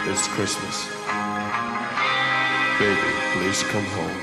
It's Christmas. Baby, please come home.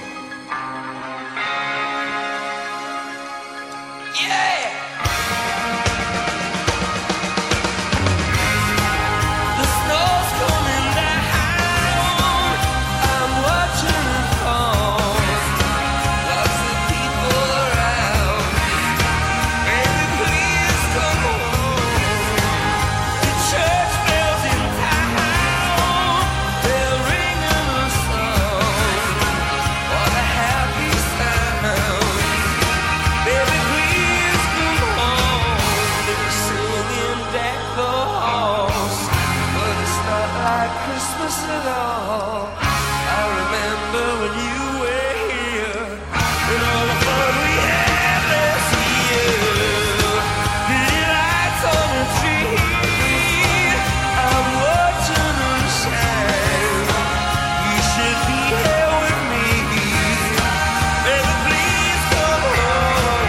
Christmas at all. I remember when you were here and all the fun we had last year. Pretty lights on the tree, I'm watching them shine. You should be here with me. Baby, please come home.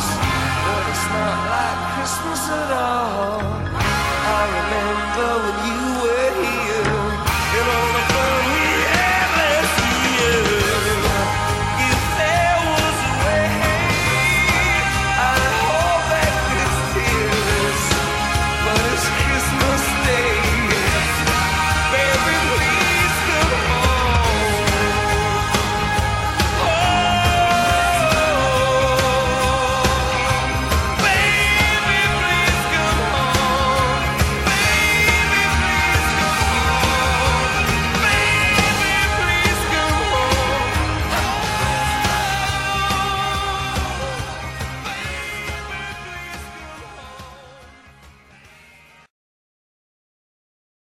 Christmas at all. I remember when you